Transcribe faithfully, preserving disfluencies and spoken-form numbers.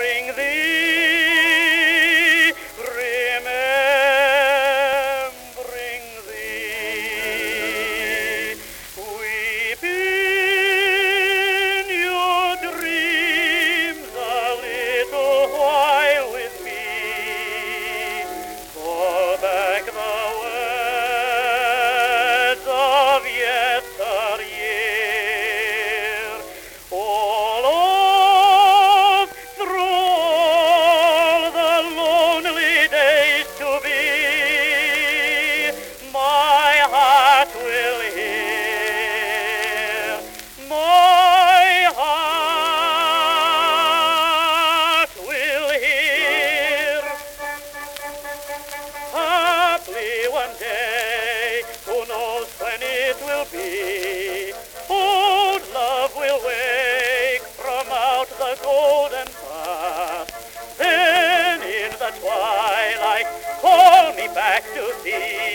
remembering thee, remembering thee. Weep in your dreams a little while with me. Call back the words of yesteryear. All of through all the lonely days to be, my heart will hear. My heart will hear. Haply one day, who knows when it will be, old love will wake from out the golden past. Then in the twilight, call me back to thee.